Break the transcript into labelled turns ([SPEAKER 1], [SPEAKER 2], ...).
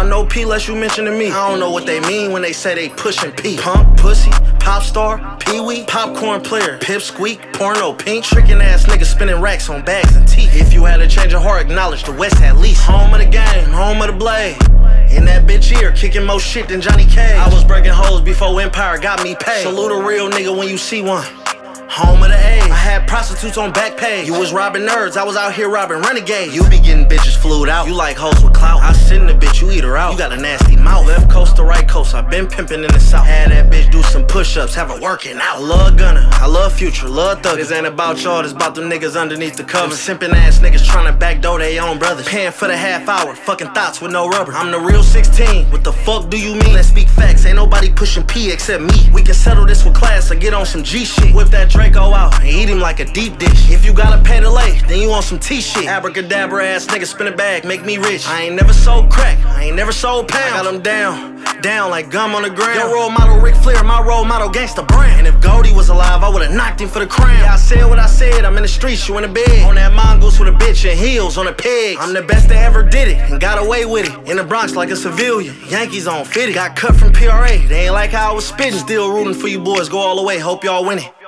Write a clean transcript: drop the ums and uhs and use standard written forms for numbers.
[SPEAKER 1] I know P less you mention to me. I don't know what they mean when they say they pushin' P. Punk, pussy, pop star, pee-wee, popcorn player, pip squeak, porno pink, trickin' ass niggas spinning racks on bags and teeth. If you had a change of heart, acknowledge the West at least. Home of the game, home of the blade. In that bitch ear, kicking more shit than Johnny Cage. I was breaking hoes before Empire got me paid. Salute a real nigga when you see one. Home of the A. I had prostitutes on back page. You was robbing nerds, I was out here robbing renegades. You be getting bitches flued out. You like hoes with clout. I sit in the bitch, you eat her out. You got a nasty mouth. Left coast to right coast, I been pimping in the south. Had that bitch do some push-ups, have her working out. I love Gunna, I love Future, love Thug. This ain't about y'all, this about them niggas underneath the covers. Simping ass niggas trying to backdoor they own brothers. Paying for the half hour, fucking thoughts with no rubber. I'm the real 16, what the fuck do you mean? Let's speak facts, ain't nobody pushing P except me. We can settle this with class or get on some G shit. Whip that Draco out and eat him like a deep dish. If you gotta pay the lay, then you on some T shit. Abracadabra ass nigga spin a bag, make me rich. I ain't never sold crack, I ain't never sold pounds. I got them down like gum on the ground. Your role model Ric Flair, my role model Gangsta Brand. And if Goldie was alive, I would've knocked him for the crown. Yeah, I said what I said, I'm in the streets, you in the bed. On that mongoose with a bitch and heels on the pigs. I'm the best that ever did it, and got away with it. In the Bronx like a civilian, Yankees on 50. Got cut from PRA, they ain't like how I was spitting. Still rooting for you boys, go all the way, hope y'all win it.